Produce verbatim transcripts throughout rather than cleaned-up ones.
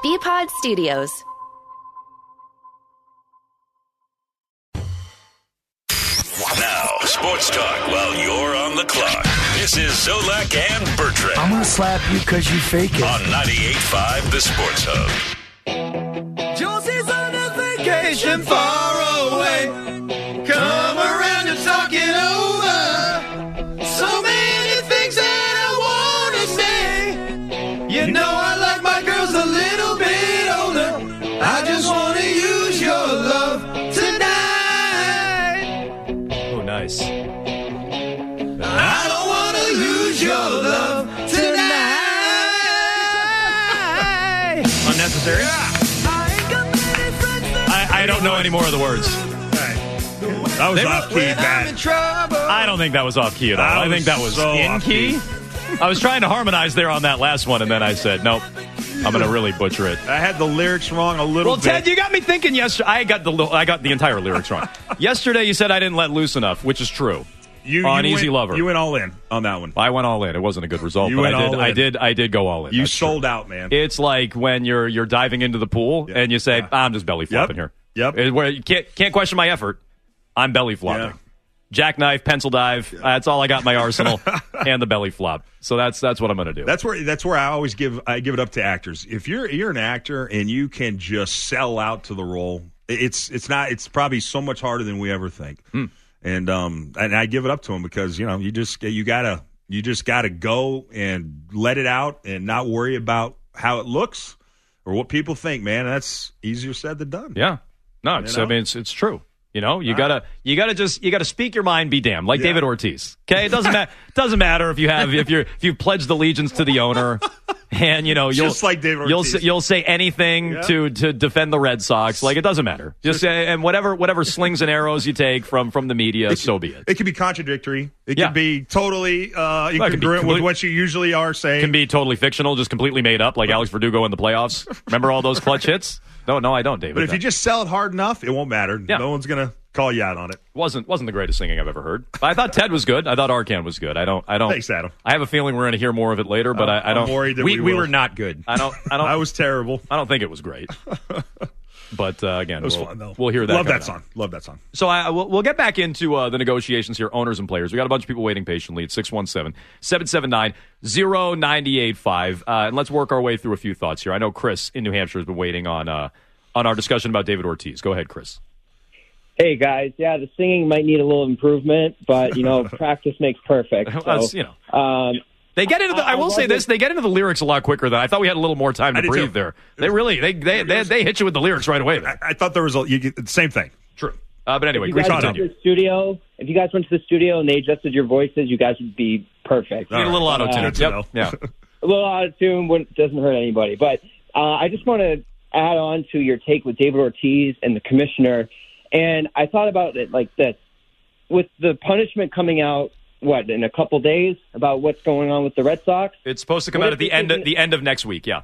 B-Pod Studios. Now, sports talk while you're on the clock. This is Zolak and Bertrand. I'm going to slap you because you fake it. On ninety-eight point five, The Sports Hub. Josie's on a vacation far away. Come around and talk it over. So many things that I want to say. You know I like my girls a little bit older. I just want to use your love tonight. Oh, nice. I don't want to lose your love tonight. Unnecessary? I, I don't know any more of the words. That was They off were- key, When I'm in bad. trouble. I don't think that was off key at all. That I think was that was so in off key. key. I was trying to harmonize there on that last one, and then I said, nope, I'm going to really butcher it. I had the lyrics wrong a little Well, bit. Ted, you got me thinking yesterday. I got the I got the entire lyrics wrong. Yesterday, you said I didn't let loose enough, which is true. You, on you Easy went, Lover. You went all in on that one. I went all in. It wasn't a good result, You but went I did. all I in. did. I did go all in. You That's sold true. out, man. It's like when you're you're diving into the pool Yeah. and you say, Yeah. ah, "I'm just belly flopping Yep. here." Yep. It- where you can't can't question my effort. I'm belly flopping. Yeah. Jackknife, pencil dive. Uh, that's all I got in my arsenal, and the belly flop. So that's that's what I'm going to do. That's where that's where I always give I give it up to actors. If you're you're an actor and you can just sell out to the role, it's it's not it's probably so much harder than we ever think. Hmm. And um and I give it up to them because you know you just you gotta you just gotta go and let it out and not worry about how it looks or what people think. Man, that's easier said than done. Yeah. No, it's, You I know? mean, it's it's true. You know, you gotta you gotta just you gotta speak your mind, be damned, like Yeah. David Ortiz. Okay, it doesn't matter. Doesn't matter if you have if you're if you pledged allegiance to the owner, and you know you'll Just like David you'll Ortiz. say, you'll say anything Yeah. to to defend the Red Sox. Like it doesn't matter. Just say, and whatever whatever slings and arrows you take from from the media, so be it. It can be contradictory. It Yeah. can be totally uh, it can be incongruent with complete- what you usually are saying. Can be totally fictional, just completely made up, like Alex Verdugo in the playoffs. Remember all those clutch hits? No, no, I don't, David. But if you just sell it hard enough, it won't matter. Yeah. No one's gonna call you out on it. wasn't wasn't the greatest singing I've ever heard. But I thought Ted was good. I thought Arcan was good. I don't. I don't. Thanks, Adam. I have a feeling we're going to hear more of it later, but Uh, I, I don't. I'm worried that We, we, we will. were not good. I don't. I don't. I was terrible. I don't think it was great. But uh, again, It was we'll, fun though. we'll hear that. Love coming that up. song. Love that song. So I, we'll, we'll get back into uh, the negotiations here, owners and players. We got a bunch of people waiting patiently at six one seven, seven seven nine, zero nine eight five. Uh, and let's work our way through a few thoughts here. I know Chris in New Hampshire has been waiting on uh, on our discussion about David Ortiz. Go ahead, Chris. Hey guys, yeah, the singing might need a little improvement, but you know, practice makes perfect. So, That's, you know. um, They get into the, I I will love say this, it. they get into the lyrics a lot quicker than I thought we had a little more time I to did breathe too. there. They really, they they, they they hit you with the lyrics right away I, there. I thought there was a you, get- same thing. True. Uh, but anyway, if you Chris, guys went continue. to the studio, if you guys went to the studio and they adjusted your voices, you guys would be perfect. Need a little auto tune. Good to Yep. know. Yeah. A little out of tune wouldn't- doesn't hurt anybody. But uh, I just want to add on to your take with David Ortiz and the commissioner. And I thought about it like this. With the punishment coming out, what, in a couple days about what's going on with the Red Sox? It's supposed to come What out if at the this end of isn't- the end of next week. Yeah.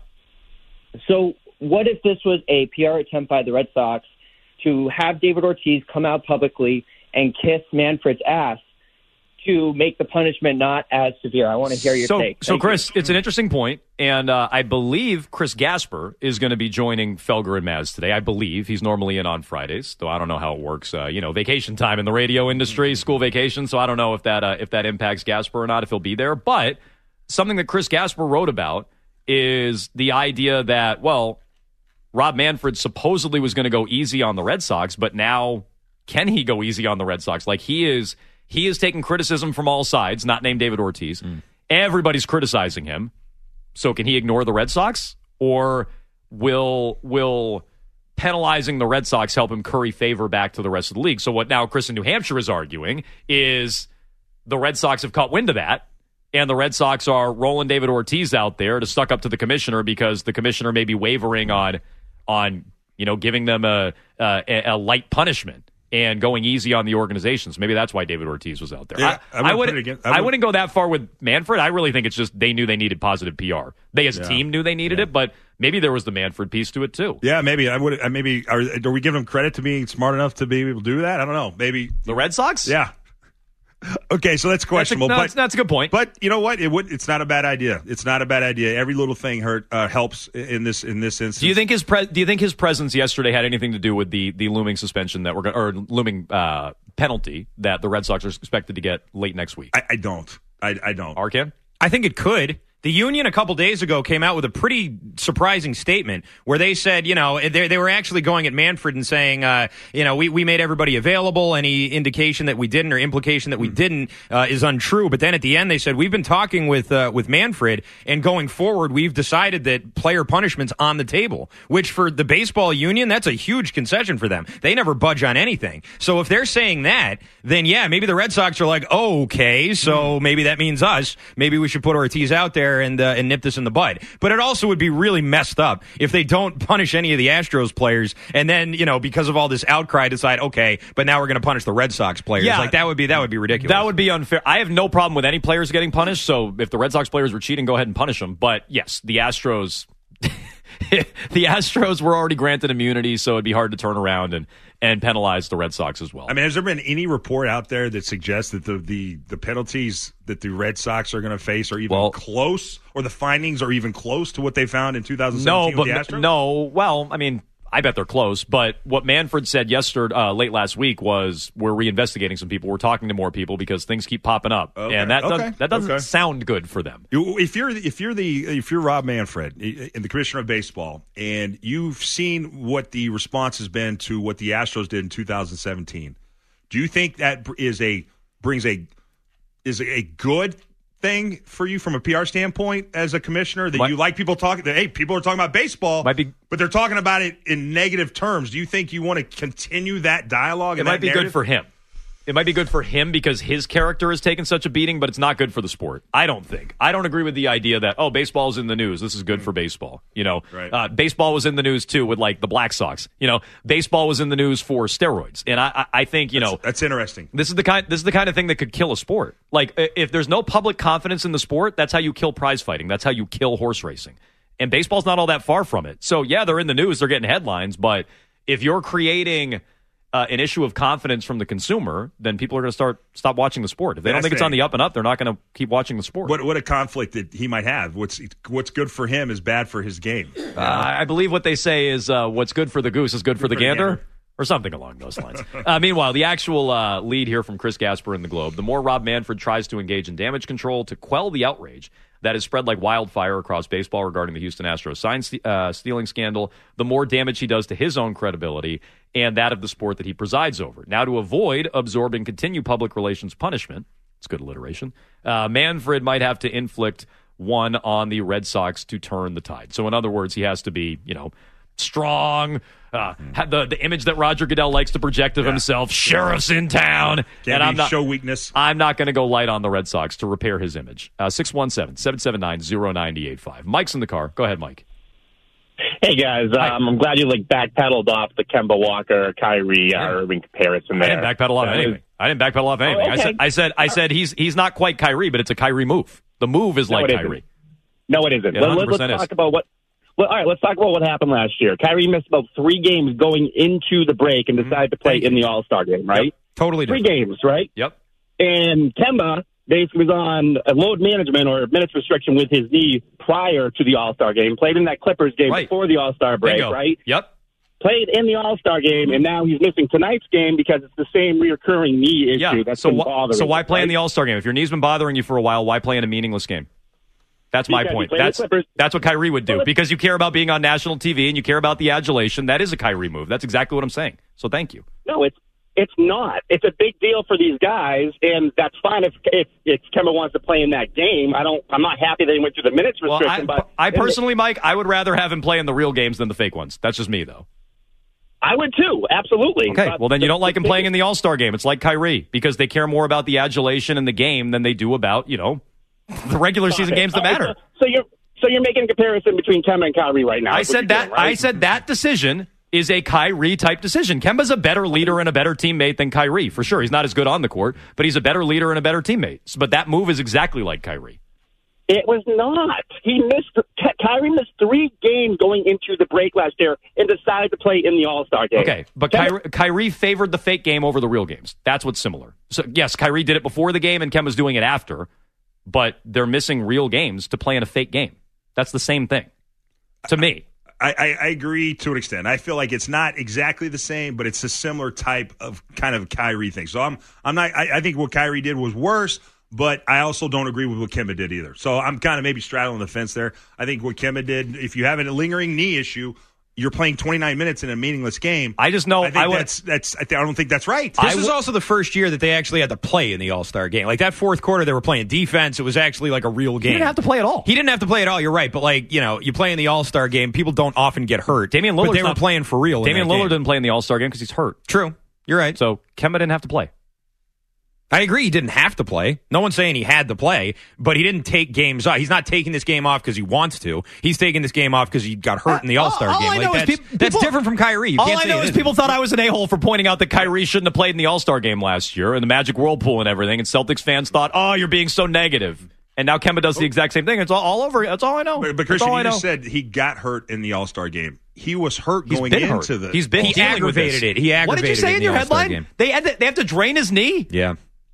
So what if this was a P R attempt by the Red Sox to have David Ortiz come out publicly and kiss Manfred's ass to make the punishment not as severe? I want to hear your so, take. So, Thank Chris, you. it's an interesting point, and uh, I believe Chris Gasper is going to be joining Felger and Maz today. I believe he's normally in on Fridays, though I don't know how it works. Uh, you know, vacation time in the radio industry, school vacation. So I don't know if that uh, if that impacts Gasper or not, if he'll be there. But something that Chris Gasper wrote about is the idea that, well, Rob Manfred supposedly was going to go easy on the Red Sox, but now can he go easy on the Red Sox? Like he is, he is taking criticism from all sides, not named David Ortiz. Mm. Everybody's criticizing him. So can he ignore the Red Sox, or will will penalizing the Red Sox help him curry favor back to the rest of the league? So what now Chris in New Hampshire is arguing is the Red Sox have caught wind of that, and the Red Sox are rolling David Ortiz out there to stuck up to the commissioner because the commissioner may be wavering on on you know giving them a a, a light punishment and going easy on the organizations. Maybe that's why David Ortiz was out there. Yeah, I, I I, wouldn't would, put it against- I I wouldn't- wouldn't go that far with Manfred. I really think it's just they knew they needed positive P R. They as a Yeah. team knew they needed it, but maybe there was the Manfred piece to it too. Yeah, maybe I would. uh, Maybe are, are we giving them credit to being smart enough to be able to do that? I don't know. Maybe The Red Sox? Yeah. Okay, so that's questionable. That's a, no, but that's, that's a good point. But you know what? It would. It's not a bad idea. It's not a bad idea. Every little thing hurt uh, helps in this in this instance. Do you think his pre- Do you think his presence yesterday had anything to do with the, the looming suspension that we're going or looming uh, penalty that the Red Sox are expected to get late next week? I, I don't. I, I don't. Arcan? I think it could. The union a couple days ago came out with a pretty surprising statement where they said, you know, they, they were actually going at Manfred and saying, uh, you know, we, we made everybody available. Any indication that we didn't or implication that we didn't uh, is untrue. But then at the end, they said, we've been talking with uh, with Manfred, and going forward, we've decided that player punishment's on the table, which for the baseball union, that's a huge concession for them. They never budge on anything. So if they're saying that, then yeah, maybe the Red Sox are like, oh, okay, so maybe that means us. Maybe we should put Ortiz out there and uh, and nip this in the bud. But it also would be really messed up if they don't punish any of the Astros players and then, you know, because of all this outcry decide, okay, but now we're going to punish the Red Sox players. Yeah. Like that would be that would be ridiculous. That would be unfair. I have no problem with any players getting punished, so if the Red Sox players were cheating, go ahead and punish them. But yes, the Astros the Astros were already granted immunity, so it'd be hard to turn around and and penalize the Red Sox as well. I mean, has there been any report out there that suggests that the the, the penalties that the Red Sox are going to face are even well, close, or the findings are even close to what they found in two thousand No, seventeen but with the Astros? no. Well, I mean, I bet they're close. But what Manfred said yesterday, uh, late last week, was we're reinvestigating some people. We're talking to more people because things keep popping up, Okay. and that Okay. does, that doesn't Okay. sound good for them. If you're if you're the if you're Rob Manfred and the commissioner of baseball, and you've seen what the response has been to what the Astros did in two thousand seventeen, do you think that is a brings a is a good thing for you from a P R standpoint as a commissioner that Might- you like people talking that hey people are talking about baseball Might be- but they're talking about it in negative terms? Do you think you want to continue that dialogue? It and might that be narrative? good for him. It might be good for him because his character has taken such a beating, but it's not good for the sport. I don't think. I don't agree with the idea that, oh, baseball's in the news. This is good for baseball. You know, Right. uh, baseball was in the news, too, with, like, the Black Sox. You know, baseball was in the news for steroids. And I, I, I think, you know. That's interesting. This is the kind. This is the kind of thing that could kill a sport. Like, i- if there's no public confidence in the sport, that's how you kill prize fighting. That's how you kill horse racing. And baseball's not all that far from it. So yeah, they're in the news. They're getting headlines. But if you're creating uh, an issue of confidence from the consumer, then people are going to start stop watching the sport. If they don't That's think it's on a- the up and up, they're not going to keep watching the sport. What what a conflict that he might have. What's what's good for him is bad for his game. Uh, I believe what they say is uh, what's good for the goose is good for the for the gander. gander. Or something along those lines. uh, meanwhile, the actual uh, lead here from Chris Gasper in the Globe. The more Rob Manfred tries to engage in damage control to quell the outrage that has spread like wildfire across baseball regarding the Houston Astros sign st- uh, stealing scandal, the more damage he does to his own credibility and that of the sport that he presides over. Now, to avoid absorbing continued public relations punishment, it's good alliteration, uh, Manfred might have to inflict one on the Red Sox to turn the tide. So, in other words, he has to be, you know, strong, uh, had the the image that Roger Goodell likes to project of Yeah. himself. Sheriff's in town, Can't and be I'm not show weakness. I'm not going to go light on the Red Sox to repair his image. Uh, six one seven, seven seven nine, zero nine eight five. Mike's in the car. Go ahead, Mike. Hey guys, um, I'm glad you like backpedaled off the Kemba Walker, Kyrie, uh, Irving comparison I there. didn't backpedal off That anything. is- I didn't backpedal off anything. Oh, I okay. said I said I said he's he's not quite Kyrie, but it's a Kyrie move. The move is No, like it isn't. Kyrie. No, it isn't. Yeah, Let, one hundred let's percent is. talk about what. Well, all right, let's talk about what happened last year. Kyrie missed about three games going into the break and decided to play in the All-Star game, right? Yep. Totally Three different. games, right? Yep. And Kemba basically was on a load management or minutes restriction with his knee prior to the All-Star game, played in that Clippers game Right. before the All-Star break, Bingo. right? Yep. Played in the All-Star game, and now he's missing tonight's game because it's the same reoccurring knee issue Yeah. that's So been wh- bothering so why him, play in right? the All Star game if your knee's been bothering you for a while? Why play in a meaningless game? That's my Because he point. played the That's Clippers. that's what Kyrie would do Well, because you care about being on national T V and you care about the adulation. That is a Kyrie move. That's exactly what I'm saying. So thank you. No, it's it's not. It's a big deal for these guys, and that's fine if if, if Kemba wants to play in that game. I don't. I'm not happy that he went through the minutes Well, restriction. I, but I in the- personally, Mike, I would rather have him play in the real games than the fake ones. That's just me, though. I would too, absolutely. Okay, But well then you the- don't like him the playing thing- in the All Star game. It's like Kyrie because they care more about the adulation in the game than they do about you know the regular season games that All right, matter. So, so you're so you're making a comparison between Kemba and Kyrie right now. I is what said you're that. doing, right? I said that decision is a Kyrie type decision. Kemba's a better leader and a better teammate than Kyrie for sure. He's not as good on the court, but he's a better leader and a better teammate. But that move is exactly like Kyrie. It was not. He missed. Ky- Kyrie missed three games going into the break last year and decided decided to play in the All-Star game. Okay, but Kyrie, Kyrie favored the fake game over the real games. That's what's similar. So, yes, Kyrie did it before the game, and Kemba's doing it after, but they're missing real games to play in a fake game. That's the same thing, to me. I, I, I agree to an extent. I feel like it's not exactly the same, but it's a similar type of kind of Kyrie thing. So I'm I'm not. I, I think what Kyrie did was worse, but I also don't agree with what Kemba did either. So I'm kind of maybe straddling the fence there. I think what Kemba did, if you have a lingering knee issue, you're playing twenty-nine minutes in a meaningless game. I just know I think I would, that's that's. I don't think that's right. This is also the first year that they actually had to play in the All-Star game. Like that fourth quarter, they were playing defense. It was actually like a real game. He didn't have to play at all. He didn't have to play at all. You're right, but like you know, you play in the All-Star game. People don't often get hurt. Damian but Lillard's they were not, playing for real. Damian in that Lillard game. didn't play in the All-Star game because he's hurt. True. You're right. So Kemba didn't have to play. I agree he didn't have to play. No one's saying he had to play, but he didn't take games off. He's not taking this game off because he wants to. He's taking this game off because he got hurt in the All-Star all, all game. I Like know that's, is people, that's people, different from Kyrie. You all can't I say know it is isn't. people thought I was an a-hole for pointing out that Kyrie shouldn't have played in the All-Star game last year and the Magic Whirlpool and everything, and Celtics fans thought, oh, you're being so negative. And now Kemba does the exact same thing. It's all, all over. That's all I know. But, but That's Christian, all I you know. just said he got hurt in the All-Star game. He was hurt He's going been into hurt. the. He's been He dealing with aggravated this. it. He aggravated What did you say it in in your the All-Star headline? game. They had to, they have to drain his knee? Yeah.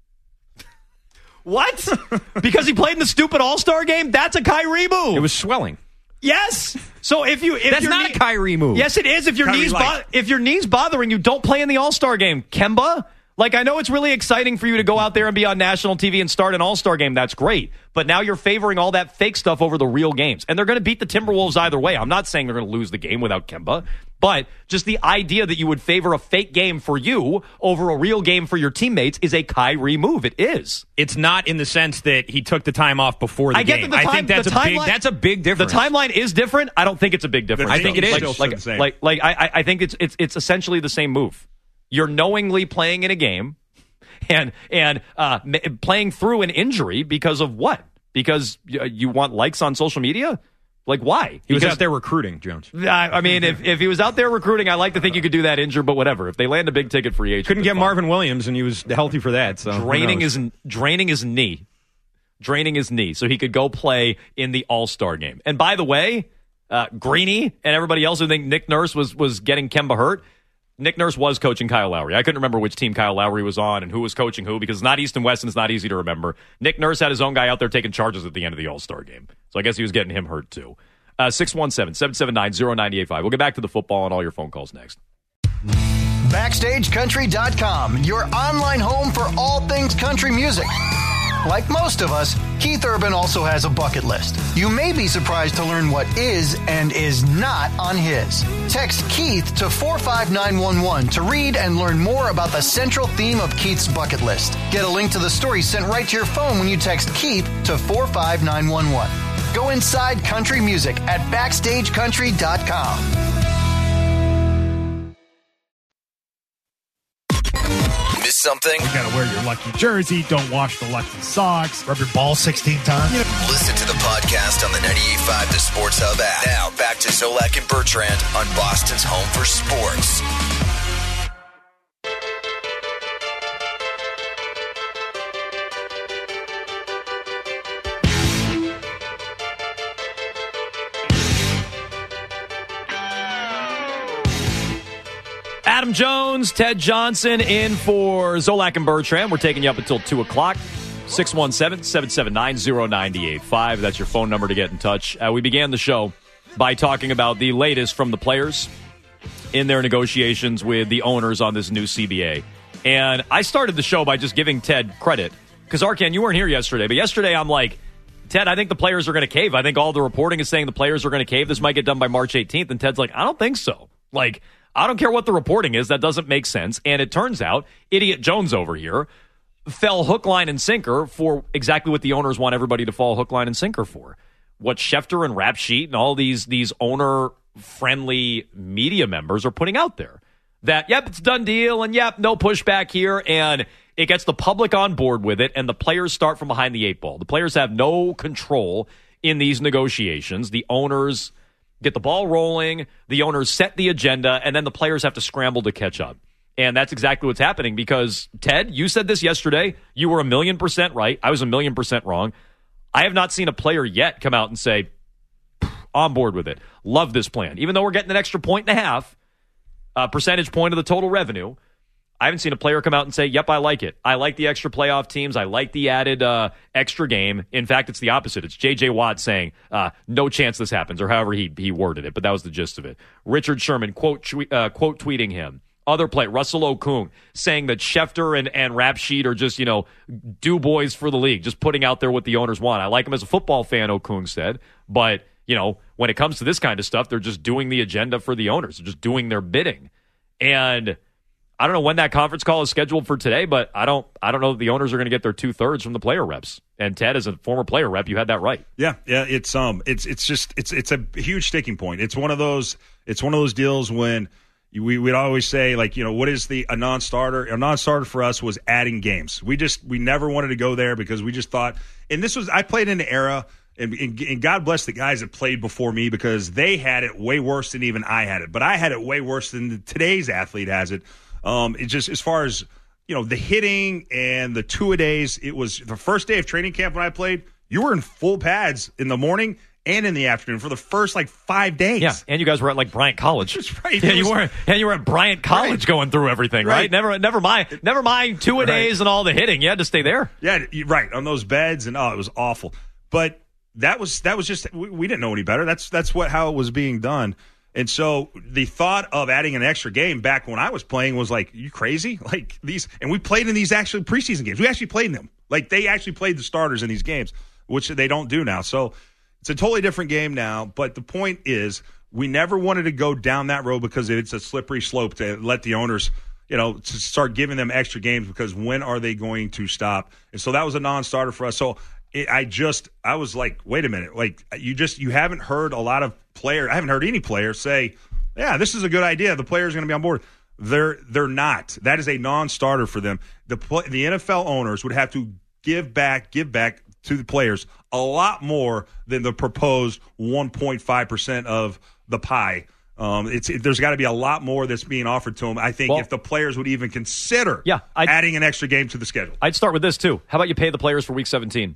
What? Because he played in the stupid All-Star game? That's a Kyrie move. It was swelling. Yes. So if you if That's your not knee, a Kyrie move. Yes, it is. If your Kyrie knees bo- like. if your knees bothering you, don't play in the All-Star game. Kemba, like I know it's really exciting for you to go out there and be on national T V and start an All-Star game. That's great. But now you're favoring all that fake stuff over the real games. And they're going to beat the Timberwolves either way. I'm not saying they're going to lose the game without Kemba. But just the idea that you would favor a fake game for you over a real game for your teammates is a Kyrie move. It is. It's not in the sense that he took the time off before the I get game. that the time, I think that's the a big. timeline- That's a big difference. The timeline is different. I don't think it's a big difference. I think it is. Like, Still like, the same. like, like, I, I think it's it's it's essentially the same move. You're knowingly playing in a game, and and uh, m- playing through an injury because of what? Because y- you want likes on social media. Like, why? He was Because- out there recruiting, Jones. I, I mean, if, if he was out there recruiting, I like to think you could do that injured, but whatever. If they land a big ticket free agent, Couldn't then get fine. Marvin Williams, and he was healthy for that. So who draining knows? his draining his knee, draining his knee, so he could go play in the All-Star game. And by the way, uh, Greeny and everybody else who think Nick Nurse was was getting Kemba hurt. Nick Nurse was coaching Kyle Lowry. I couldn't remember which team Kyle Lowry was on and who was coaching who because it's not East and West and it's not easy to remember. Nick Nurse had his own guy out there taking charges at the end of the All-Star game. So I guess he was getting him hurt too. Uh, six one seven, seven seven nine, zero nine eight five. We'll get back to the football and all your phone calls next. Backstage Country dot com, your online home for all things country music. Like most of us, Keith Urban also has a bucket list. You may be surprised to learn what is and is not on his. Text Keith to four five nine one one to read and learn more about the central theme of Keith's bucket list. Get a link to the story sent right to your phone when you text Keith to four five nine one one. Go inside country music at backstage country dot com. Miss something? You gotta wear your lucky jersey. Don't wash the lucky socks. Rub your ball sixteen times. Listen to the podcast on the ninety-eight point five The Sports Hub app. Now, back to Zolak and Bertrand on Boston's Home for Sports. Adam Jones, Ted Johnson in for Zolak and Bertrand. We're taking you up until two o'clock. six one seven, seven seven nine, zero nine eight five. That's your phone number to get in touch. Uh, we began the show by talking about the latest from the players in their negotiations with the owners on this new C B A. And I started the show by just giving Ted credit. Because, Arkan, you weren't here yesterday. But yesterday I'm like, Ted, I think the players are going to cave. I think all the reporting is saying the players are going to cave. This might get done by March eighteenth. And Ted's like, I don't think so. Like, I don't care what the reporting is. That doesn't make sense. And it turns out, Idiot Jones over here fell hook, line, and sinker for exactly what the owners want everybody to fall hook, line, and sinker for. What Schefter and Rap Sheet and all these, these owner-friendly media members are putting out there. That, yep, it's a done deal, and yep, no pushback here, and it gets the public on board with it, and the players start from behind the eight ball. The players have no control in these negotiations. The owners get the ball rolling, the owners set the agenda, and then the players have to scramble to catch up. And that's exactly what's happening because, Ted, you said this yesterday. You were a million percent right. I was a million percent wrong. I have not seen a player yet come out and say, on board with it. Love this plan. Even though we're getting an extra point and a half, uh, percentage point of the total revenue. I haven't seen a player come out and say, yep, I like it. I like the extra playoff teams. I like the added uh, extra game. In fact, it's the opposite. It's J J. Watt saying, uh, no chance this happens, or however he he worded it, but that was the gist of it. Richard Sherman quote tweet, uh, quote tweeting him. Other play, Russell Okung saying that Schefter and, and Rapsheet are just, you know, do boys for the league, just putting out there what the owners want. I like him as a football fan, Okung said, but, you know, when it comes to this kind of stuff, they're just doing the agenda for the owners. They're just doing their bidding. And I don't know when that conference call is scheduled for today, but I don't I don't know that the owners are going to get their two-thirds from the player reps. And Ted, as a former player rep, you had that right. Yeah, yeah, it's um it's it's just it's it's a huge sticking point. It's one of those it's one of those deals when we would always say, like, you know, what is the a non-starter? A non-starter for us was adding games. We just we never wanted to go there because we just thought, and this was I played in an era, and, and, and God bless the guys that played before me because they had it way worse than even I had it. But I had it way worse than today's athlete has it. Um, it just as far as, you know, the hitting and the two-a-days, it was the first day of training camp when I played, you were in full pads in the morning and in the afternoon for the first, like, five days. Yeah, and you guys were at, like, Bryant College. That's right. Yeah, It you was- were, and you were at Bryant College Right. going through everything, right? Right. Never never mind never mind two-a-days Right. and all the hitting. You had to stay there. Yeah, you- right, on those beds, and, oh, it was awful. But that was that was just we, we didn't know any better. That's that's what how it was being done. And so the thought of adding an extra game back when I was playing was like, you crazy? Like these, and we played in these actually preseason games. We actually played in them. Like they actually played the starters in these games, which they don't do now. So it's a totally different game now. But the point is, we never wanted to go down that road because it's a slippery slope to let the owners, you know, to start giving them extra games because when are they going to stop? And so that was a non-starter for us. So it, I just, I was like, wait a minute. Like you just, you haven't heard a lot of players. I haven't heard any player say, yeah, this is a good idea. The player's going to be on board. They're they're not. That is a non-starter for them. The play, the N F L owners would have to give back, give back to the players a lot more than the proposed one point five percent of the pie. Um, it's it, there's got to be a lot more that's being offered to them. I think Well, if the players would even consider Yeah, I'd- adding an extra game to the schedule. I'd start with this, too. How about you pay the players for Week seventeen?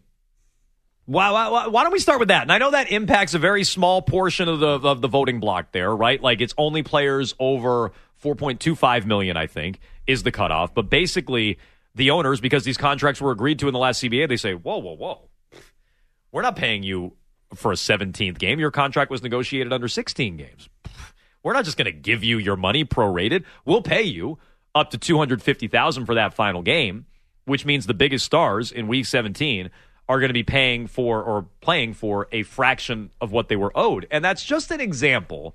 Why, why, why don't we start with that? And I know that impacts a very small portion of the of the voting block there, right? Like it's only players over four point two five million, I think, is the cutoff. But basically, the owners, because these contracts were agreed to in the last C B A, they say, whoa, whoa, whoa. We're not paying you for a seventeenth game. Your contract was negotiated under sixteen games. We're not just going to give you your money prorated. We'll pay you up to two hundred fifty thousand dollars for that final game, which means the biggest stars in Week seventeen are going to be paying for or playing for a fraction of what they were owed. And that's just an example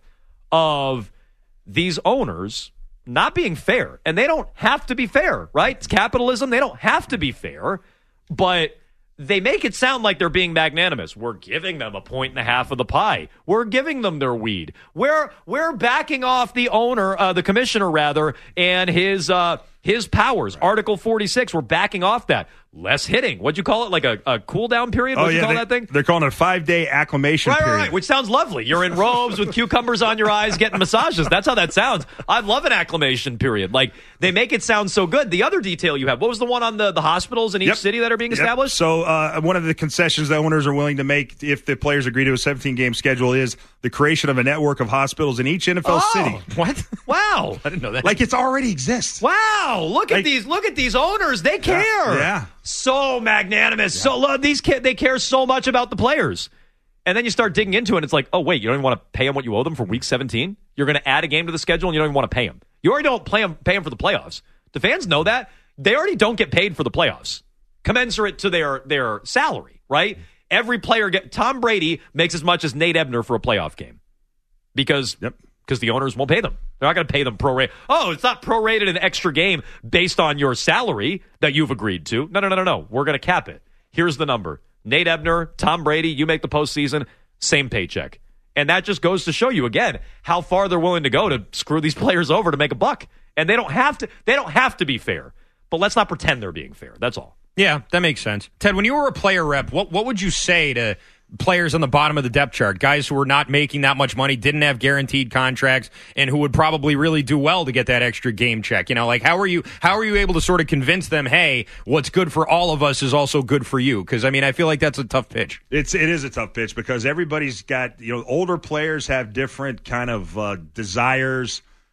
of these owners not being fair. And they don't have to be fair, right? It's capitalism. They don't have to be fair, but they make it sound like they're being magnanimous. We're giving them a point and a half of the pie. We're giving them their weed. We're we're backing off the owner, uh, the commissioner rather, and his uh, his powers. Article forty-six. We're backing off that. Less hitting. What'd you call it? Like a, a cool down period? What'd oh you yeah, call they, that thing? They're calling it a five day acclimation Right, right, period. right, which sounds lovely. You're in robes with cucumbers on your eyes getting massages. That's how that sounds. I love an acclimation period. Like, they make it sound so good. The other detail you have, what was the one on the, the hospitals in each Yep. city that are being Yep. established? So uh, one of the concessions that owners are willing to make if the players agree to a seventeen-game schedule is the creation of a network of hospitals in each N F L Oh, city. What? Wow. I didn't know that. Like it's already exists. Wow, look at Like- these look at these owners. They care. yeah. So magnanimous. So love these kids. They care so much about the players. And then you start digging into it and it's like, "Oh wait, you don't even want to pay them what you owe them for week seventeen? You're going to add a game to the schedule and you don't even want to pay them. You already don't play them, pay them for the playoffs. The fans know that. They already don't get paid for the playoffs. Commensurate to their their salary, right? Every player get Tom Brady makes as much as Nate Ebner for a playoff game. Because Yep. because the owners won't pay them. They're not going to pay them prorate. Oh, it's not prorated an extra game based on your salary that you've agreed to. No, no, no, no, no. We're going to cap it. Here's the number. Nate Ebner, Tom Brady, you make the postseason, same paycheck. And that just goes to show you, again, how far they're willing to go to screw these players over to make a buck. And they don't have to, they don't have to be fair. But let's not pretend they're being fair. That's all. Yeah, that makes sense. Ted, when you were a player rep, what what would you say to players on the bottom of the depth chart, guys who were not making that much money, didn't have guaranteed contracts, and who would probably really do well to get that extra game check? You know, like how are you how are you able to sort of convince them, hey, what's good for all of us is also good for you? Because I mean, I feel like that's a tough pitch. It's it is a tough pitch because everybody's got, you know, older players have different kind of uh, desires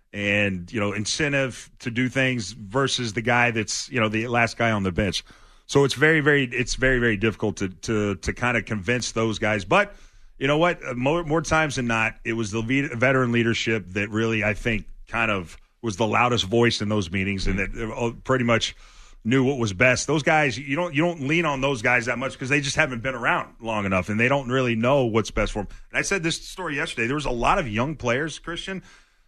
and, you know, incentive to do things versus the guy that's, you know, the last guy on the bench. So it's very, very, it's very, very difficult to to to kind of convince those guys. But you know what? More, more times than not, it was the veteran leadership that really, I think, kind of was the loudest voice in those meetings, and that pretty much knew what was best. Those guys, you don't you don't lean on those guys that much because they just haven't been around long enough, and they don't really know what's best for them. And I said this story yesterday. There was a lot of young players, Christian,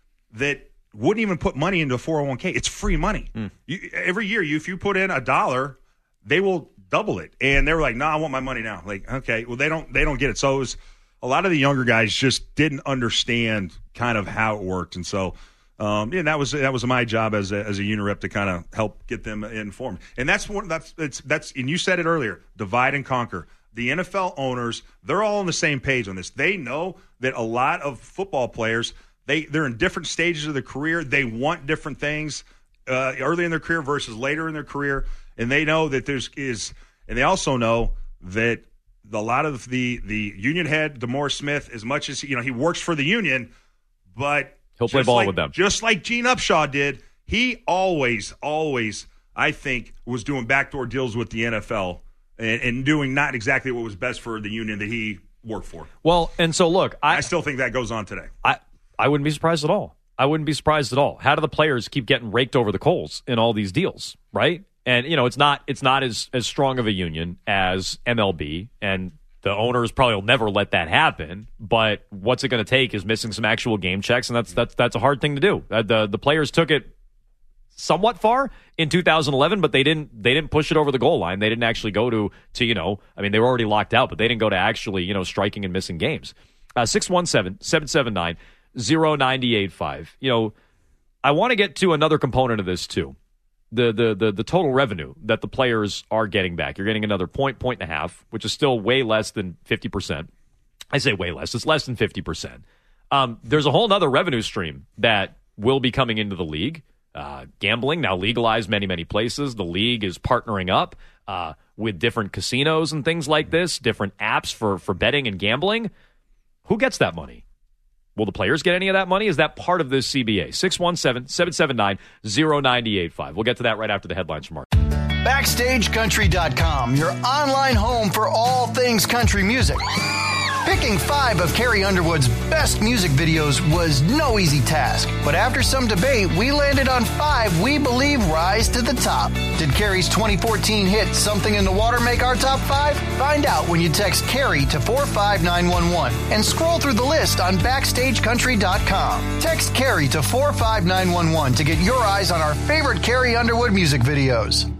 that wouldn't even put money into a four oh one k. It's free money. Mm. You, every year, you if you put in a dollar, they will double it. And they were like, "No, nah, I want my money now." Like, okay, well, they don't they don't get it. So it was, a lot of the younger guys just didn't understand kind of how it worked, and so. Um, yeah, that was that was my job as a, as a unit rep to kind of help get them informed, and that's one that's it's, that's and you said it earlier, divide and conquer. The N F L owners, they're all on the same page on this. They know that a lot of football players they they're in different stages of their career. They want different things uh, early in their career versus later in their career, and they know that there's is and they also know that a lot of the the union head, DeMaurice Smith, as much as you know he works for the union, but he'll play ball like, with them. Just like Gene Upshaw did, he always, always, I think, was doing backdoor deals with the N F L and, and doing not exactly what was best for the union that he worked for. Well, and so, look, I, I still think that goes on today. I, I wouldn't be surprised at all. I wouldn't be surprised at all. How do the players keep getting raked over the coals in all these deals, right? And, you know, it's not it's not as, as strong of a union as M L B, and the owners probably will never let that happen, but what's it going to take is missing some actual game checks, and that's that's that's a hard thing to do. Uh, the the players took it somewhat far in two thousand eleven, but they didn't they didn't push it over the goal line. They didn't actually go to to you know, I mean, they were already locked out, but they didn't go to actually you know striking and missing games. Uh, six one seven, seven seven nine, zero nine eight five. You know, I want to get to another component of this too. The, the the the total revenue that the players are getting back. You're getting another point, point and a half, which is still way less than fifty percent. I say way less. It's less than fifty percent. Um, there's a whole other revenue stream that will be coming into the league. Uh, gambling, now legalized many, many places. The league is partnering up uh, with different casinos and things like this, different apps for, for betting and gambling. Who gets that money? Will the players get any of that money? Is that part of this C B A? six one seven, seven seven nine, zero nine eight five. We'll get to that right after the headlines from Mark. Backstage Country dot com, your online home for all things country music. Picking five of Carrie Underwood's best music videos was no easy task, but after some debate, we landed on five we believe rise to the top. Did Carrie's twenty fourteen hit Something in the Water make our top five? Find out when you text Carrie to four five nine one one and scroll through the list on Backstage Country dot com. Text Carrie to four five nine one one to get your eyes on our favorite Carrie Underwood music videos.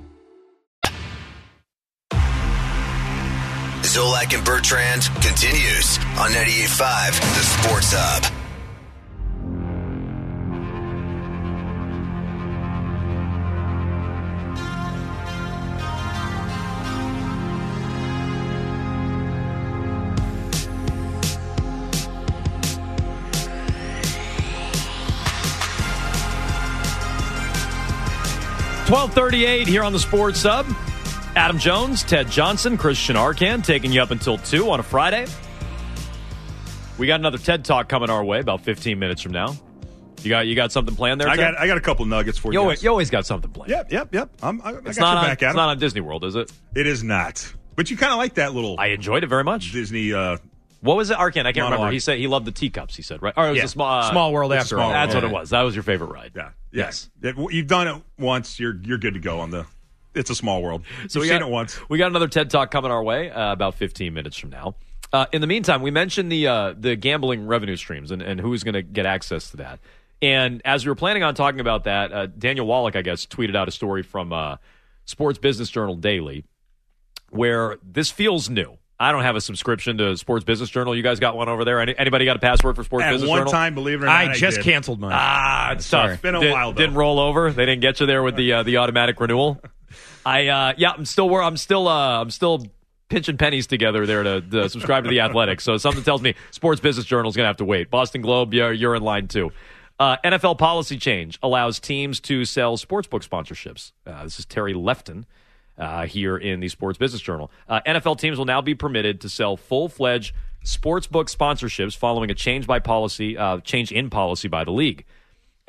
Zolak and Bertrand continues on ninety-eight point five, The Sports Hub. twelve thirty-eight here on The Sports Hub. Adam Jones, Ted Johnson, Christian Arcan taking you up until two on a Friday. We got another TED Talk coming our way about fifteen minutes from now. You got you got something planned there, I Ted? got I got a couple nuggets for you. You always, you always got something planned. Yep, yep, yep. I'm, I, I it's got not your on, back, Adam. It's not on Disney World, is it? It is not. But you kind of like that little. I enjoyed it very much. Disney. Uh, what was it, Arcan? I can't monologue. remember. He said he loved the teacups. He said, right? Or it was Yeah. a small uh, Small World it's after small all. That's world. what it was. That was your favorite ride. Yeah. Yes. Yes. You've done it once. You're you're good to go on the. It's a small world. So You've we seen got, it once. We got another TED Talk coming our way uh, about fifteen minutes from now. Uh, in the meantime, we mentioned the uh, the gambling revenue streams and, and who's going to get access to that. And as we were planning on talking about that, uh, Daniel Wallach, I guess, tweeted out a story from uh, Sports Business Journal Daily where this feels new. I don't have a subscription to Sports Business Journal. You guys got one over there? Any, anybody got a password for Sports At Business one Journal? time, believe it or not, I I just did. canceled mine. Ah, it's Sorry. tough. It's been a Did, while, though. Didn't roll over. They didn't get you there with the uh, the automatic renewal. I uh, yeah, I'm still I'm still uh, I'm still pinching pennies together there to, to subscribe to the Athletic. So something tells me Sports Business Journal is going to have to wait. Boston Globe, you're, you're in line too. Uh, N F L policy change allows teams to sell sportsbook sponsorships. Uh, this is Terry Lefton uh, here in the Sports Business Journal. Uh, N F L teams will now be permitted to sell full-fledged sportsbook sponsorships following a change by policy, uh, change in policy by the league.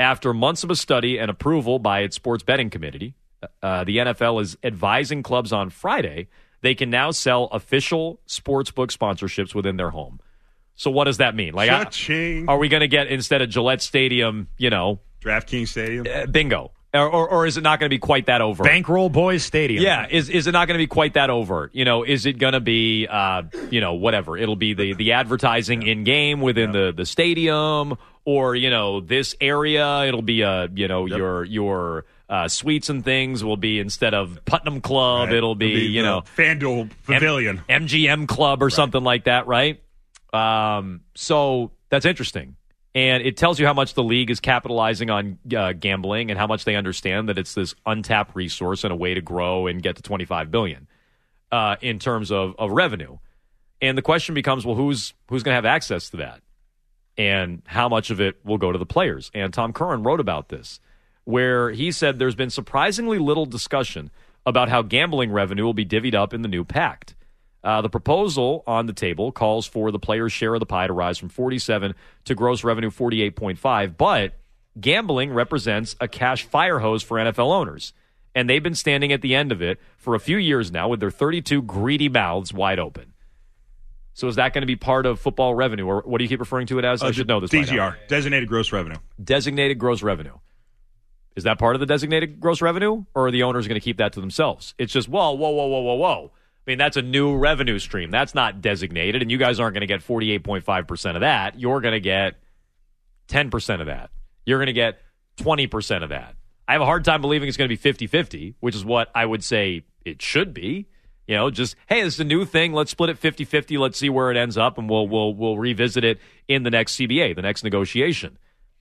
After months of a study and approval by its sports betting committee, uh, the N F L is advising clubs on Friday they can now sell official sportsbook sponsorships within their home. So what does that mean? Like, I, are we going to get, instead of Gillette Stadium, you know, DraftKings Stadium? Uh, bingo. Or, or, or is it not going to be quite that overt? Bankroll Boys Stadium. Yeah, is is it not going to be quite that overt? You know, is it going to be, uh, you know, whatever? It'll be the, the advertising in game within the, the stadium, or, you know, this area. It'll be a, you know, yep. your your uh, suites and things will be, instead of Putnam Club, right. it'll, be, it'll be you know, FanDuel Pavilion, M- MGM Club, or right. something like that, right? Um, so that's interesting. And it tells you how much the league is capitalizing on uh, gambling, and how much they understand that it's this untapped resource and a way to grow and get to twenty-five billion dollars uh, in terms of, of revenue. And the question becomes, well, who's who's going to have access to that, and how much of it will go to the players? And Tom Curran wrote about this, where he said there's been surprisingly little discussion about how gambling revenue will be divvied up in the new pact. Uh, the proposal on the table calls for the players' share of the pie to rise from forty-seven to gross revenue forty-eight point five, but gambling represents a cash fire hose for N F L owners, and they've been standing at the end of it for a few years now with their thirty-two greedy mouths wide open. So is that going to be part of football revenue, or what do you keep referring to it as? Uh, I should know this. D G R, designated gross revenue. Designated gross revenue. Is that part of the designated gross revenue, or are the owners going to keep that to themselves? It's just, whoa, whoa, whoa, whoa, whoa, whoa. I mean, that's a new revenue stream. That's not designated, and you guys aren't going to get forty-eight point five percent of that. You're going to get ten percent of that. You're going to get twenty percent of that. I have a hard time believing it's going to be fifty-fifty, which is what I would say it should be. You know, just, hey, this is a new thing. Let's split it fifty-fifty. Let's see where it ends up, and we'll we'll we'll revisit it in the next C B A, the next negotiation.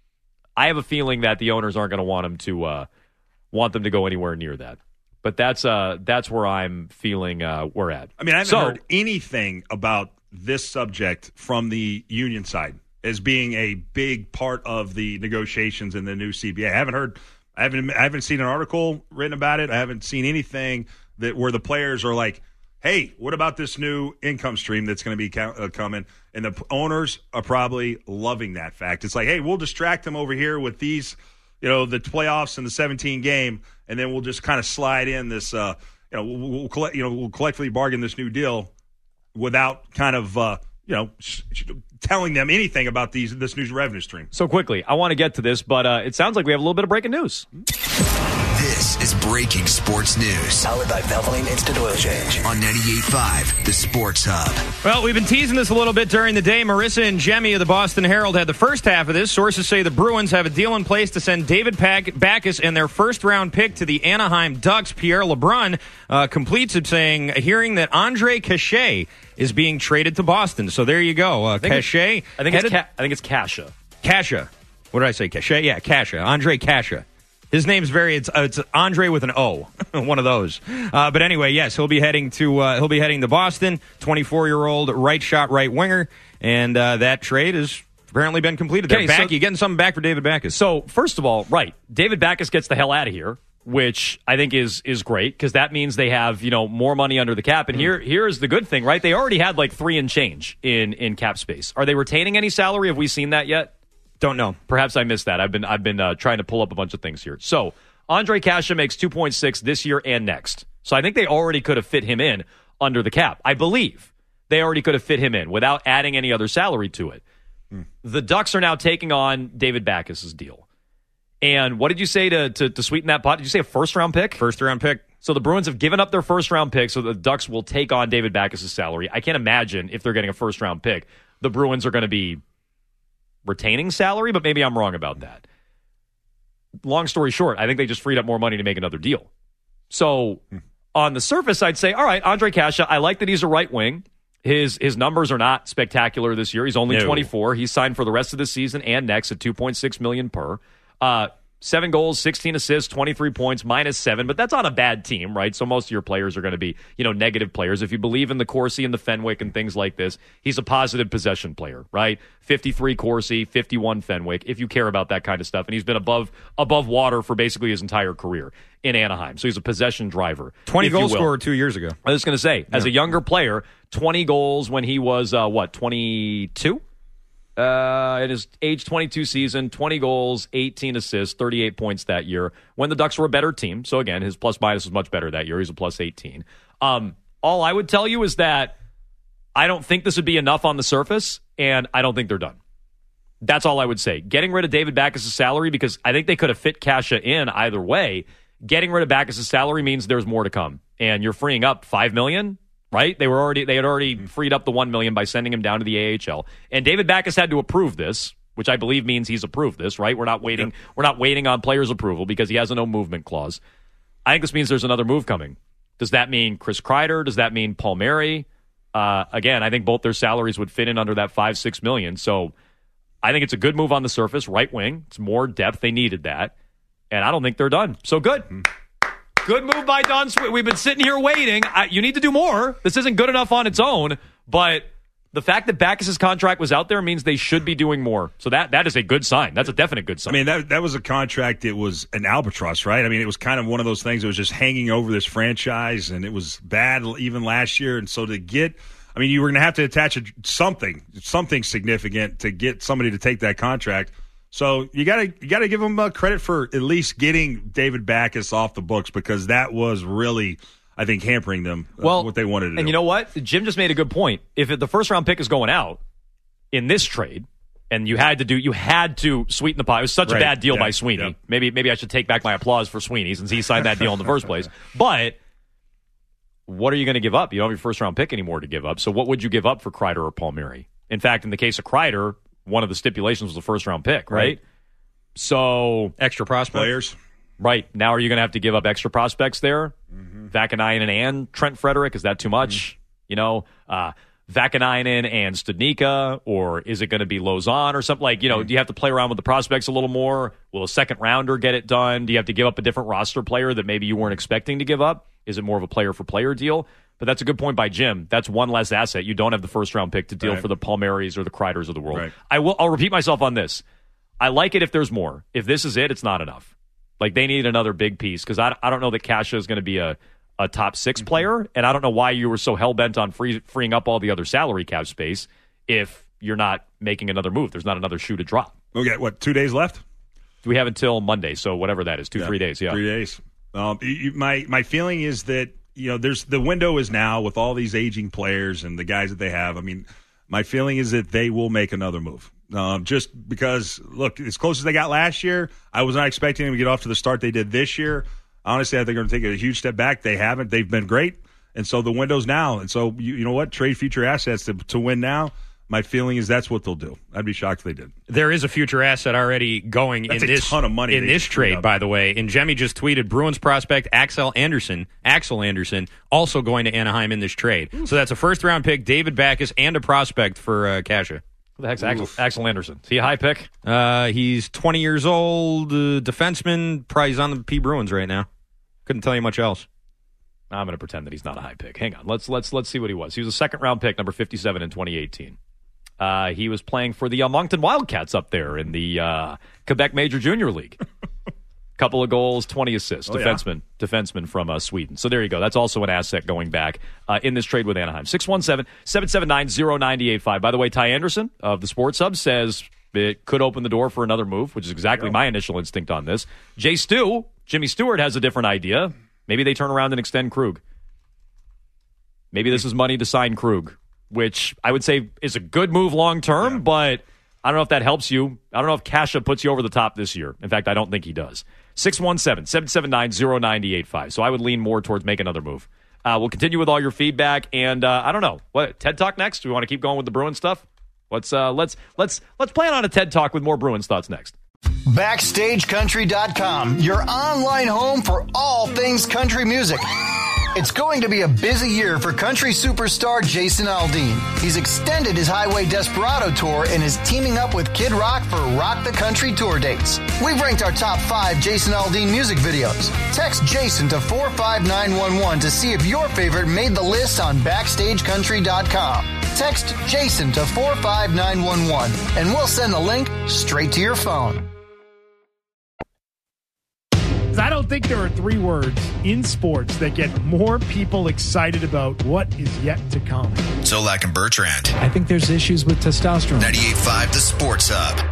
I have a feeling that the owners aren't going to want them to uh, want them to go anywhere near that. But that's uh, that's where I'm feeling uh, we're at. I mean, I haven't so, heard anything about this subject from the union side as being a big part of the negotiations in the new C B A. I haven't heard, I haven't, I haven't seen an article written about it. I haven't seen anything that where the players are like, "Hey, what about this new income stream that's going to be count, uh, coming?" And the owners are probably loving that fact. It's like, "Hey, we'll distract them over here with these." You know, the playoffs and the seventeen game, and then we'll just kind of slide in this, uh, you know, we'll, we'll collect, you know, we'll collectively bargain this new deal without kind of, uh, you know, sh- sh- telling them anything about these this new revenue stream. So quickly, I want to get to this, but uh, it sounds like we have a little bit of breaking news. This is breaking sports news. Powered by Valvoline Instant Oil Change. On ninety-eight point five, the Sports Hub. Well, we've been teasing this a little bit during the day. Marissa and Jemmy of the Boston Herald had the first half of this. Sources say the Bruins have a deal in place to send David Pack- Backes and their first-round pick to the Anaheim Ducks. Pierre LeBrun uh, completes it, saying, hearing that Andre Cachet is being traded to Boston. So there you go. Uh, I think Cachet. It's, I think it's Ca- I think it's Kasha. Kasha. What did I say? Cachet? Yeah, Kasha. Andre Kasha. His name's very, it's, uh, it's Andre with an O, one of those. Uh, but anyway, yes, he'll be heading to, uh, he'll be heading to Boston, twenty-four-year-old right shot, right winger, and uh, that trade has apparently been completed. Okay, back, so, you getting something back for David Backes? So, first of all, right, David Backes gets the hell out of here, which I think is is great, because that means they have, you know, more money under the cap. And mm. here here's the good thing, right? They already had like three and change in, in cap space. Are they retaining any salary? Have we seen that yet? Don't know. Perhaps I missed that. I've been I've been uh, trying to pull up a bunch of things here. So, Andre Kasha makes two point six this year and next. So I think they already could have fit him in under the cap. I believe they already could have fit him in without adding any other salary to it. Mm. The Ducks are now taking on David Backes' deal. And what did you say to, to, to sweeten that pot? Did you say a first-round pick? First-round pick. So the Bruins have given up their first-round pick, so the Ducks will take on David Backes' salary. I can't imagine if they're getting a first-round pick, the Bruins are going to be retaining salary, but maybe I'm wrong about that. Long story short, I think they just freed up more money to make another deal. So on the surface, I'd say, all right, Andre Kasha, I like that he's a right wing. His his numbers are not spectacular this year. He's only no. twenty-four. He's signed for the rest of the season and next at two point six million dollars per. Uh, Seven goals, sixteen assists, twenty-three points, minus seven. But that's on a bad team, right? So most of your players are going to be, you know, negative players. If you believe in the Corsi and the Fenwick and things like this, he's a positive possession player, right? fifty-three Corsi, fifty-one Fenwick, if you care about that kind of stuff. And he's been above above water for basically his entire career in Anaheim. So he's a possession driver. twenty goal scorer two years ago. I was going to say, yeah. as a younger player, twenty goals when he was, uh, what, twenty-two? Uh, in his age twenty-two season, twenty goals, eighteen assists, thirty-eight points that year when the Ducks were a better team. So again, his plus minus was much better that year. He's a plus eighteen. Um, all I would tell you is that I don't think this would be enough on the surface, and I don't think they're done. That's all I would say. Getting rid of David Backes' salary, because I think they could have fit Kasha in either way. Getting rid of Backes' salary means there's more to come, and you're freeing up five million dollars. Right? They were already they had already freed up the one million dollars by sending him down to the A H L. And David Backes had to approve this, which I believe means he's approved this, right? We're not waiting Yep. we're not waiting on players' approval because he has a no movement clause. I think this means there's another move coming. Does that mean Chris Kreider? Does that mean Palmieri? Uh, again, I think both their salaries would fit in under that five, six million. So I think it's a good move on the surface, right wing. It's more depth. They needed that. And I don't think they're done. So good. Mm-hmm. Good move by Don Sweeney. We've been sitting here waiting. I, you need to do more. This isn't good enough on its own, but the fact that Backes' contract was out there means they should be doing more. So that that is a good sign. That's a definite good sign. I mean, that that was a contract. It was an albatross, right? I mean, it was kind of one of those things that was just hanging over this franchise, and it was bad even last year. And so to get, I mean, you were going to have to attach a, something, something significant to get somebody to take that contract. So you got to you got to give them uh, credit for at least getting David Backes off the books, because that was really, I think, hampering them uh, well, what they wanted to and do. And you know what? Jim just made a good point. If it, the first round pick is going out in this trade, and you had to do you had to sweeten the pot. It was such right. a bad deal yeah. by Sweeney. Yeah. Maybe maybe I should take back my applause for Sweeney since he signed that deal in the first place. But what are you going to give up? You don't have your first round pick anymore to give up. So what would you give up for Kreider or Palmieri? In fact, in the case of Kreider, one of the stipulations was the first round pick, right? Right. So extra prospects. Players. Right. Now are you going to have to give up extra prospects there? Mm-hmm. Vakanainen and Trent Frederick, is that too much? Mm-hmm. You know, uh, Vakanainen and Studnicka, or is it going to be Lozon or something? Like, you know, mm-hmm. do you have to play around with the prospects a little more? Will a second rounder get it done? Do you have to give up a different roster player that maybe you weren't expecting to give up? Is it more of a player for player deal? But that's a good point by Jim. That's one less asset. You don't have the first round pick to deal right. for the Palmieris or the Kreiders of the world. Right. I will. I'll repeat myself on this. I like it if there's more. If this is it, it's not enough. Like, they need another big piece, because I, I don't know that Kasha is going to be a, a top six player, and I don't know why you were so hell-bent on free, freeing up all the other salary cap space if you're not making another move. There's not another shoe to drop. We got, what, two days left? We have until Monday, so whatever that is, two, yeah, three days, yeah. Three days. Um, you, my, my feeling is that, you know, there's the window is now with all these aging players and the guys that they have. I mean, my feeling is that they will make another move. Um, just because, look, as close as they got last year, I was not expecting them to get off to the start they did this year. Honestly, I think they're going to take a huge step back. They haven't. They've been great. And so the window's now. And so, you, you know what? Trade future assets to, to win now. My feeling is that's what they'll do. I'd be shocked if they did. There is a future asset already going that's in a this ton of money in this trade, by the way. And Jemmy just tweeted Bruins prospect Axel Anderson, Axel Anderson, also going to Anaheim in this trade. Ooh. So that's a first round pick, David Backes, and a prospect for uh, Kasha. Who the heck's Axel, Axel Anderson? Is he a high pick? Uh, he's twenty years old, uh, defenseman. Probably he's on the P Bruins right now. Couldn't tell you much else. I'm going to pretend that he's not a high pick. Hang on. Let's let's let's see what he was. He was a second round pick, number fifty-seven in twenty eighteen. Uh, he was playing for the uh, Moncton Wildcats up there in the uh, Quebec Major Junior League. Couple of goals, twenty assists. Oh, defenseman, yeah. defenseman from uh, Sweden. So there you go. That's also an asset going back uh, in this trade with Anaheim. six one seven, seven seven nine, zero nine eight five. By the way, Ty Anderson of the Sports Hub says it could open the door for another move, which is exactly my initial instinct on this. Jay Stu, Jimmy Stewart has a different idea. Maybe they turn around and extend Krug. Maybe this is money to sign Krug, which I would say is a good move long term, yeah. but I don't know if that helps you. I don't know if Kasha puts you over the top this year. In fact, I don't think he does. six one seven, seven seven nine, zero nine eight five. So I would lean more towards make another move. Uh, we'll continue with all your feedback, and uh, I don't know. What TED Talk next? Do we want to keep going with the Bruins stuff? Let's uh, let's let's let's plan on a TED Talk with more Bruins thoughts next. Backstage Country dot com, your online home for all things country music. It's going to be a busy year for country superstar Jason Aldean. He's extended his Highway Desperado tour and is teaming up with Kid Rock for Rock the Country tour dates. We've ranked our top five Jason Aldean music videos. Text Jason to four five nine one one to see if your favorite made the list on Backstage Country dot com. Text Jason to four five nine one one and we'll send the link straight to your phone. 'Cause I don't think there are three words in sports that get more people excited about what is yet to come. Zolak and Bertrand. I think there's issues with testosterone. ninety-eight point five The Sports Hub.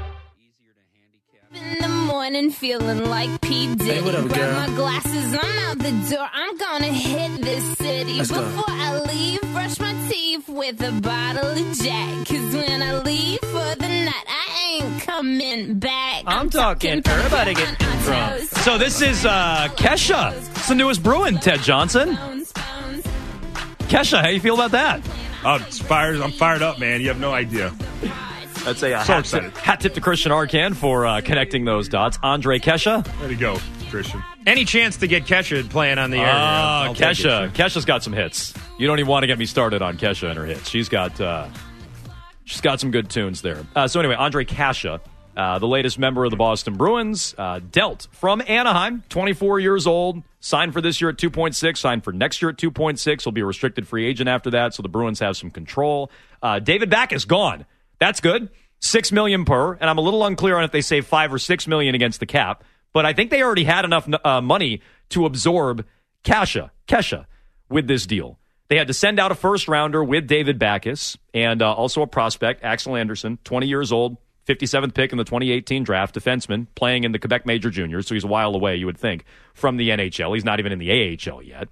In the morning, feeling like P. Diddy. Hey, what up, Grab girl? my glasses, I'm out the door. I'm gonna hit this city. Let's go. Before I leave, brush my teeth with a bottle of Jack. Cause when I leave for the night, I ain't coming back. I'm talking everybody get drunk. toes. So this is uh, Kesha. It's the newest Bruin, Ted Johnson. Bones, bones. Kesha, how you feel about that? Oh, it's fired, I'm fired up, man. You have no idea. That's a uh, So hat, excited. tip, hat tip to Christian Arcan for uh, connecting those dots. Andre Kesha. Way to go, Christian. Any chance to get Kesha playing on the air? Ah, I'll take it, Kesha. sure. Kesha's got some hits. You don't even want to get me started on Kesha and her hits. She's got uh, she's got some good tunes there. Uh, so anyway, Andre Kesha, uh, the latest member of the Boston Bruins, uh, dealt from Anaheim, twenty-four years old, signed for this year at two point six, signed for next year at two point six. Will be a restricted free agent after that, so the Bruins have some control. Uh, David Backes gone. That's good. Six million per, and I'm a little unclear on if they save five or six million against the cap. But I think they already had enough uh, money to absorb Kesha, Kesha with this deal. They had to send out a first rounder with David Backes and uh, also a prospect, Axel Anderson, twenty years old, fifty-seventh pick in the twenty eighteen draft, defenseman, playing in the Quebec Major Juniors, so he's a while away, you would think, from the N H L. He's not even in the A H L yet.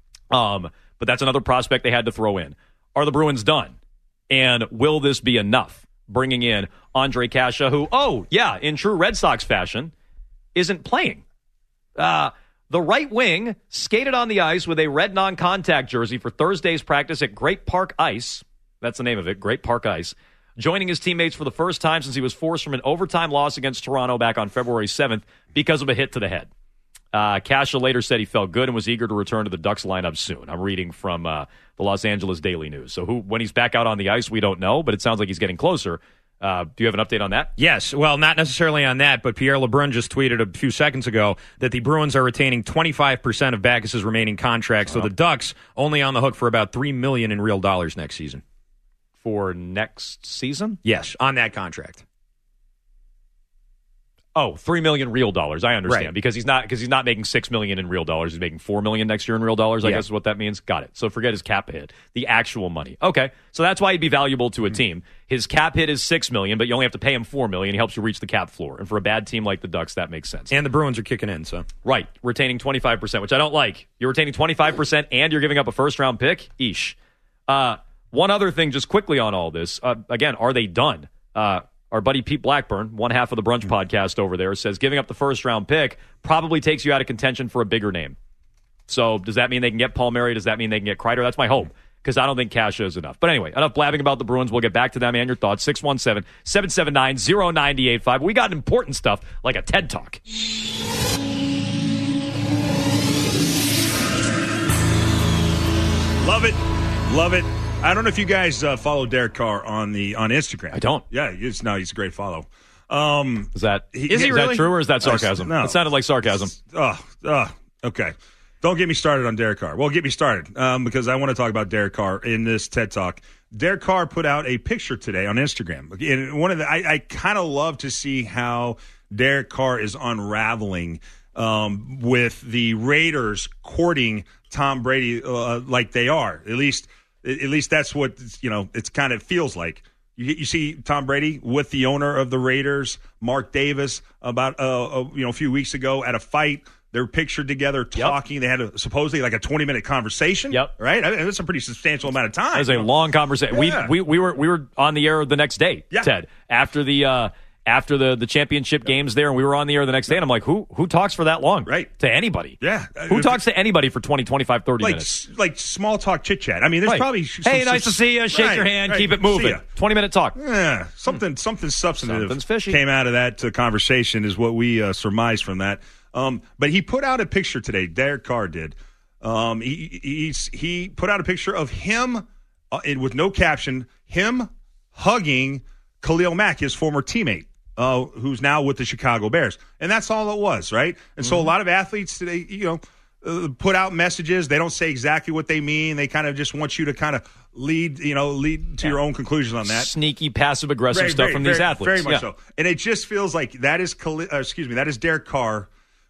Um, but that's another prospect they had to throw in. Are the Bruins done? And will this be enough? Bringing in Andre Kesha, who, oh, yeah, in true Red Sox fashion, isn't playing. Uh, the right wing skated on the ice with a red non-contact jersey for Thursday's practice at Great Park Ice. That's the name of it, Great Park Ice. Joining his teammates for the first time since he was forced from an overtime loss against Toronto back on February seventh because of a hit to the head. Uh, Kesha later said he felt good and was eager to return to the Ducks lineup soon. I'm reading from uh, the Los Angeles Daily News. So who, when he's back out on the ice, we don't know, but it sounds like he's getting closer. Uh, do you have an update on that? Yes. Well, not necessarily on that, but Pierre LeBrun just tweeted a few seconds ago that the Bruins are retaining twenty-five percent of Backes' remaining contract, so the Ducks only on the hook for about three million dollars in real dollars next season. For next season? Yes, on that contract. Oh, three million real dollars. I understand Right. because he's not because he's not making six million in real dollars. He's making four million next year in real dollars. I Yeah. guess is what that means. Got it. So forget his cap hit, the actual money. Okay, so that's why he'd be valuable to a team. His cap hit is six million, but you only have to pay him four million. He helps you reach the cap floor, and for a bad team like the Ducks, that makes sense. And the Bruins are kicking in, so Right, retaining twenty five percent, which I don't like. You're retaining twenty five percent, and you're giving up a first round pick. Eesh. Uh, one other thing, just quickly on all this. Uh, again, are they done? Uh, Our buddy Pete Blackburn, one half of the Brunch podcast over there, says giving up the first round pick probably takes you out of contention for a bigger name. So does that mean they can get Palmieri? Does that mean they can get Kreider? That's my hope because I don't think Kesha is enough. But anyway, enough blabbing about the Bruins. We'll get back to them and your thoughts. six one seven, seven seven nine, zero nine eight five. We got important stuff like a TED Talk. Love it. Love it. I don't know if you guys uh, follow Derek Carr on the on Instagram. I don't. Yeah, it's, no, he's a great follow. Um, Is that he- is, is he that really? true or is that Uh, sarcasm? no. It sounded like sarcasm. Oh, oh, okay. Don't get me started on Derek Carr. Well, get me started um, because I want to talk about Derek Carr in this TED Talk. Derek Carr put out a picture today on Instagram. And one of the, I, I kind of love to see how Derek Carr is unraveling um, with the Raiders courting Tom Brady uh, like they are. At least, at least that's what you know. It's kind of feels like. You, you see Tom Brady with the owner of the Raiders, Mark Davis, about uh, a, you know a few weeks ago at a fight. They're pictured together talking. Yep. They had a, supposedly like a twenty minute conversation. Yep. Right. I mean, that's a pretty substantial amount of time. It was a long conversation. Yeah. We, we we were we were on the air the next day, Yeah. Ted, after the uh, after the, the championship games there, and we were on the air the next day. And I'm like, who who talks for that long? Right. To anybody. Yeah. Who talks to anybody for twenty, twenty-five, thirty like minutes? like small talk chit chat. I mean, there's Right. probably hey, some, nice some, to see you. Shake right, your hand. right. Keep it See moving. ya. twenty minute talk. Yeah, something something substantive Something's fishy. came out of that uh, conversation is what we uh, surmised from that. Um, but he put out a picture today. Derek Carr did. Um, he he's, he put out a picture of him uh, and with no caption. Him hugging Khalil Mack, his former teammate, uh, who's now with the Chicago Bears, and that's all it was, right? And mm-hmm. so a lot of athletes today, you know. Uh, put out messages. They don't say exactly what they mean. They kind of just want you to kind of lead, you know, lead to yeah. your own conclusions on that. Sneaky, passive aggressive very, stuff very, from very, these athletes. Very much yeah. so. And it just feels like that is, uh, excuse me, that is Derek Carr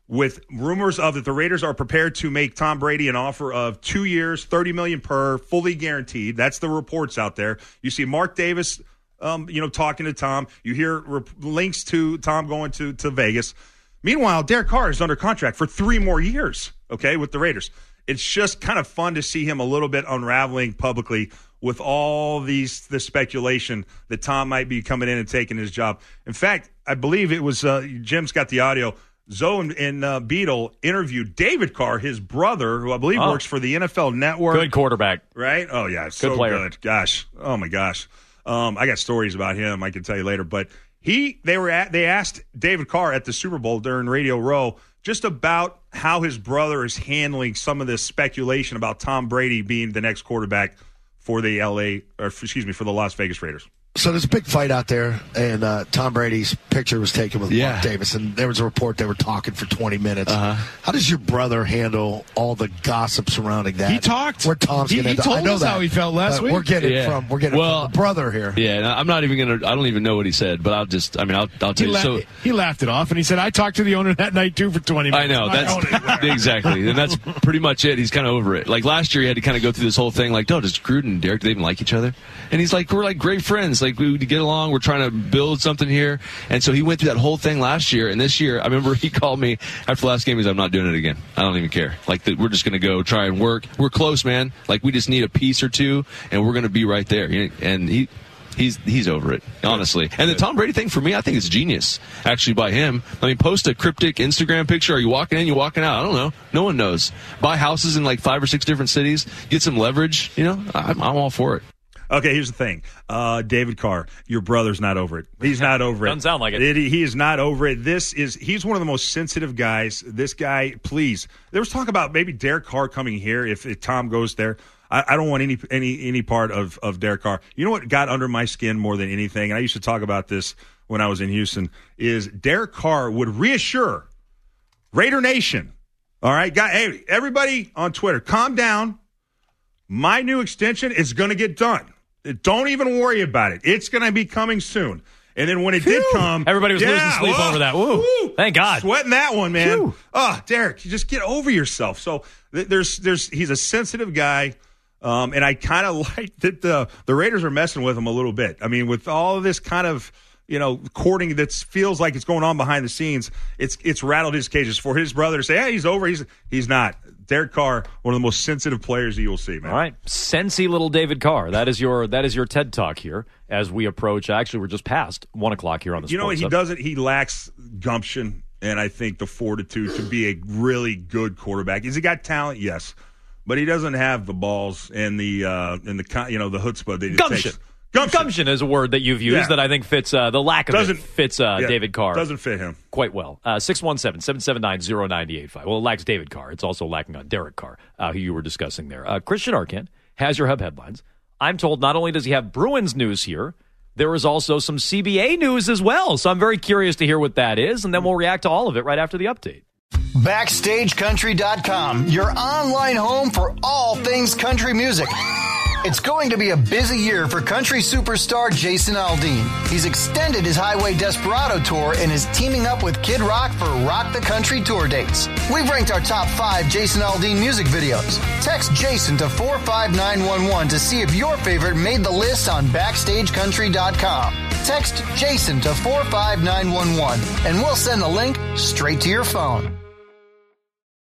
with rumors of that the Raiders are prepared to make Tom Brady an offer of two years, thirty million dollars per, fully guaranteed. That's the reports out there. You see Mark Davis, um, you know, talking to Tom. You hear rep- links to Tom going to, to Vegas. Meanwhile, Derek Carr is under contract for three more years, okay, with the Raiders. It's just kind of fun to see him a little bit unraveling publicly with all these the speculation that Tom might be coming in and taking his job. In fact, I believe it was uh, Jim's got the audio. Zoe and, and uh, Beadle interviewed David Carr, his brother, who I believe oh. works for the N F L Network. Good quarterback. Right? Oh, yeah. Good So player. good. Gosh. Oh, my gosh. Um, I got stories about him I can tell you later. But he, they were at, they asked David Carr at the Super Bowl during Radio Row just about how his brother is handling some of this speculation about Tom Brady being the next quarterback for the L A, or excuse me, for the Las Vegas Raiders. So there's a big fight out there, and uh, Tom Brady's picture was taken with Yeah. Mark Davis, and there was a report they were talking for twenty minutes. Uh-huh. How does your brother handle all the gossip surrounding that? He talked. Where Tom's He- going he to I told know us that, how he felt last but week. We're getting Yeah. it from we're getting Well, it from the brother here. Yeah, and I'm not even gonna. I don't even know what he said, but I'll just. I mean, I'll. I'll He, tell you. la- So he laughed it off, and he said, I talked to the owner that night, too, for twenty minutes. I know I own it. that's exactly, and that's pretty much it. He's kind of over it. Like last year, he had to kind of go through this whole thing. Like, no, does Gruden and Derek, do they even like each other? And he's like, we're like great friends. Like we get along. We're trying to build something here. And so he went through that whole thing last year. And this year, I remember he called me after the last game. He's like, I'm not doing it again. I don't even care. Like the, we're just going to go try and work. We're close, man. Like we just need a piece or two, and we're going to be right there. And he. He's he's over it, honestly. And the Tom Brady thing, for me, I think it's genius, actually, by him. I mean, post a cryptic Instagram picture. Are you walking in? You walking out? I don't know. No one knows. Buy houses in like five or six different cities. Get some leverage. You know, I'm, I'm all for it. Okay, here's the thing. Uh, David Carr, your brother's not over it. He's not over it. Doesn't sound like it. it. He is not over it. This is, he's one of the most sensitive guys. This guy, please. There was talk about maybe Derek Carr coming here if, if Tom goes there. I, I don't want any any any part of, of Derek Carr. You know what got under my skin more than anything, and I used to talk about this when I was in Houston, is Derek Carr would reassure Raider Nation. All right, guy, hey, everybody on Twitter, calm down. My new extension is going to get done. Don't even worry about it. It's going to be coming soon. And then when it did come, everybody was yeah, losing sleep whoa, over that. Woo. woo, Thank God. Sweating that one, man. Whew. Oh, Derek, you just get over yourself. So th- there's, there's, he's a sensitive guy. Um, and I kind of like that the the Raiders are messing with him a little bit. I mean, with all of this kind of, you know, courting that feels like it's going on behind the scenes, it's it's rattled his cages. For his brother to say, hey, he's over, he's he's not. Derek Carr, one of the most sensitive players that you'll see, man. All right, sensy little David Carr. That is your that is your TED Talk here as we approach. Actually, we're just past one o'clock here on the. You know what? Sports He Hub. doesn't. He lacks gumption, and I think the fortitude to be a really good quarterback. Has he got talent? Yes. But he doesn't have the balls and the uh, and the you know the chutzpah that it Gumption. takes. Gumption. Gumption is a word that you've used Yeah. that I think fits uh, the lack of Doesn't- it fits uh, yeah, David Carr. doesn't fit him quite well. Uh, six one seven, seven seven nine, zero nine eight five. Well, it lacks David Carr. It's also lacking on Derek Carr, uh, who you were discussing there. Uh, Christian Arcand has your Hub headlines. I'm told not only does he have Bruins news here, there is also some C B A news as well. So I'm very curious to hear what that is, and then we'll react to all of it right after the update. Backstage Country dot com, your online home for all things country music. It's going to be a busy year for country superstar Jason Aldean. He's extended his Highway Desperado tour and is teaming up with Kid Rock for Rock the Country tour dates. We've ranked our top five Jason Aldean music videos. Text Jason to four five nine one one to see if your favorite made the list on Backstage Country dot com. Text Jason to four five nine one one and we'll send the link straight to your phone.